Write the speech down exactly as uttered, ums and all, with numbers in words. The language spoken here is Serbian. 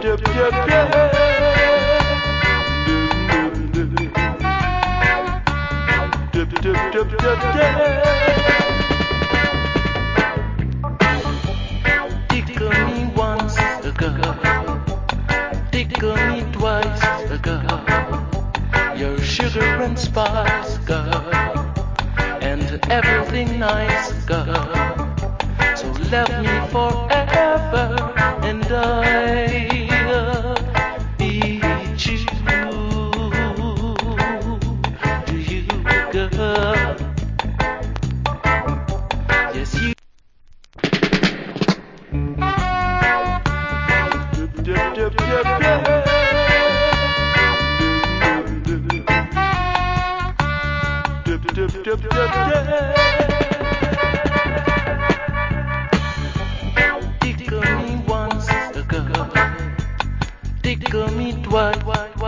dip, dip, dip. Dip, dip, dip, dip, dip. Tickle me once ago, tickle me twice ago. Your sugar and spice, girl, and everything nice, girl. So love me forever, and I'll be true to you, girl. Yes, you. Dip, dip, dip, dip. Dip, dip, dip, dip, dip. Tickle me once ago, tickle me twice.